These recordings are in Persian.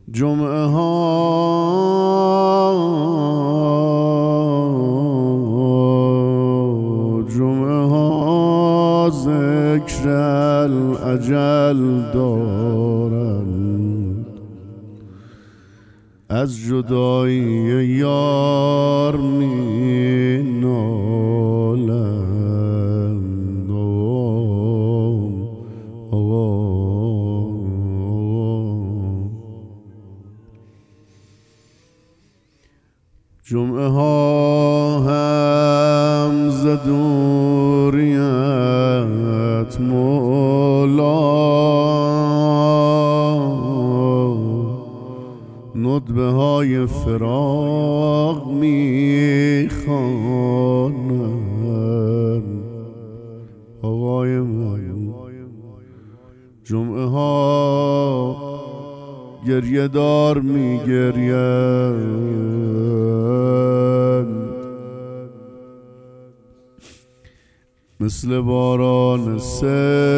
جمعه ها ذکر الاجل دارند، از جدایی یار می نالند. جمعه ها هم ز دوریت مولا، ندبه های فراق می خوانند. آقای من جمعه ها گریه دار می گریند، مثل باران سیل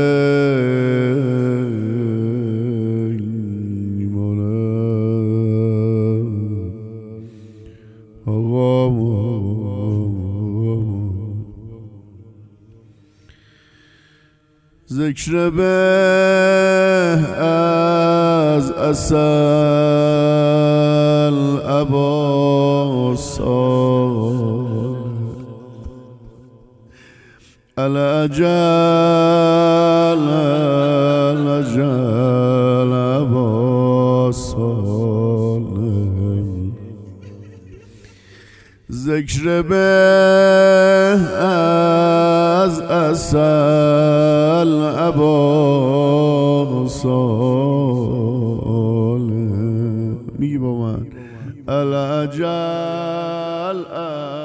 میمانند. آقا ذکر به از اصل عباس الأجل عباس، ذکر به از اصل عباس میگی با من الأجل